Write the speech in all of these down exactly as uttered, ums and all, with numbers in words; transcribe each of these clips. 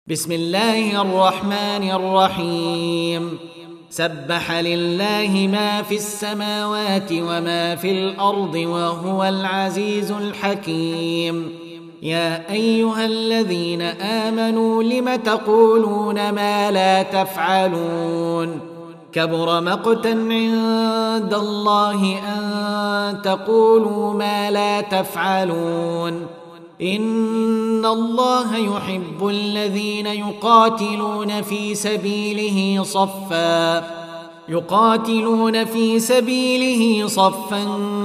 بسم الله الرحمن الرحيم سبح لله ما في السماوات وما في الأرض وهو العزيز الحكيم. يا أيها الذين آمنوا لم تقولون ما لا تفعلون كبر مقتا عند الله أن تقولوا ما لا تفعلون. إن الله يحب الذين يقاتلون في سبيله صفا يقاتلون في سبيله صفا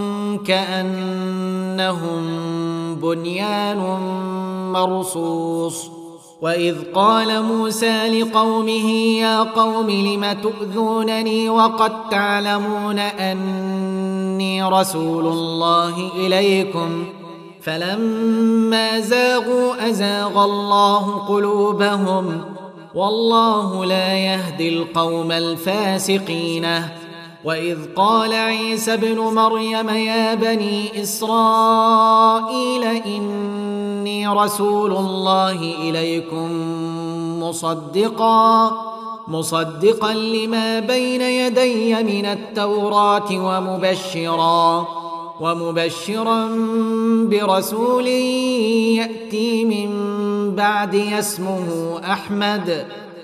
كأنهم بنيان مرصوص. وإذ قال موسى لقومه يا قوم لم تؤذونني وقد تعلمون أني رسول الله إليكم فلما زاغوا أزاغ الله قلوبهم والله لا يهدي القوم الفاسقين. وإذ قال عيسى ابن مريم يا بني إسرائيل إني رسول الله إليكم مصدقا مصدقا لما بين يدي من التوراة ومبشرا ومبشرا برسول يأتي من بعدي اسمه أحمد.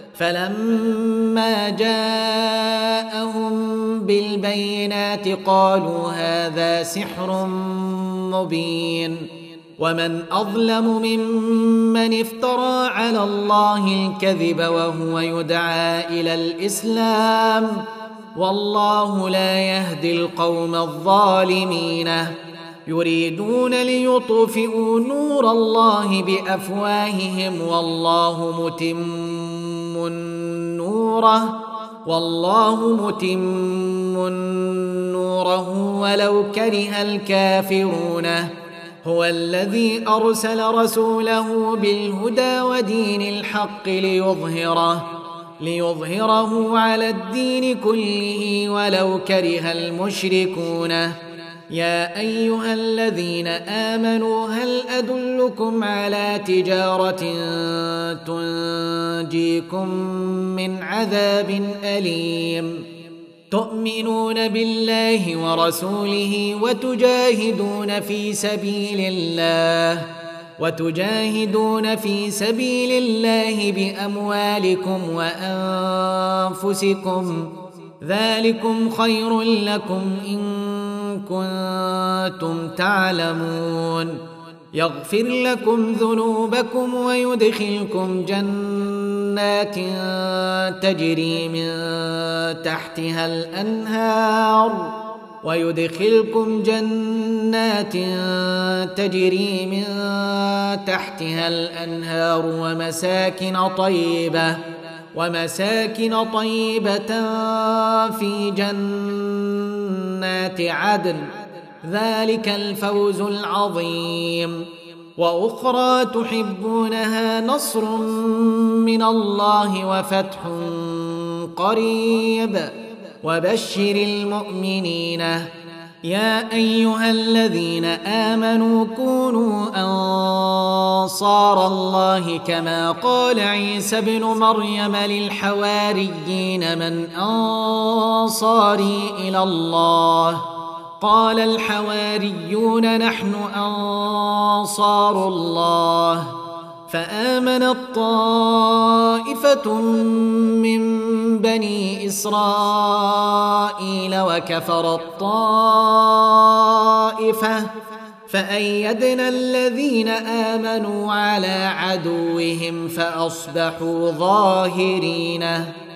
فلما جاءهم بالبينات قالوا هذا سحر مبين. ومن أظلم ممن افترى على الله الكذب وهو يدعى إلى الإسلام والله لا يهدي القوم الظالمين. يريدون ليطفئوا نور الله بأفواههم والله متم نوره والله متم نوره ولو كره الكافرون. هو الذي أرسل رسوله بالهدى ودين الحق ليظهره ليظهره على الدين كله ولو كره المشركون. يا أيها الذين آمنوا هل أدلكم على تجارة تنجيكم من عذاب أليم تؤمنون بالله ورسوله وتجاهدون في سبيل الله وتجاهدون في سبيل الله بأموالكم وأنفسكم ذلكم خير لكم إن كنتم تعلمون. يغفر لكم ذنوبكم ويدخلكم جنات تجري من تحتها الأنهار ويدخلكم جنات تجري من تحتها الأنهار ومساكن طيبة ومساكن طيبة في جنات عدن ذلك الفوز العظيم. وأخرى تحبونها نصر من الله وفتح قريب وبشر المؤمنين. يا أيها الذين آمنوا كونوا أنصار الله كما قال عيسى ابن مريم للحواريين من أنصاري إلى الله قال الحواريون نحن أنصار الله. فآمنت طائفة من بني إسرائيل وكفرت طائفة فأيدنا الذين آمنوا على عدوهم فأصبحوا ظاهرين.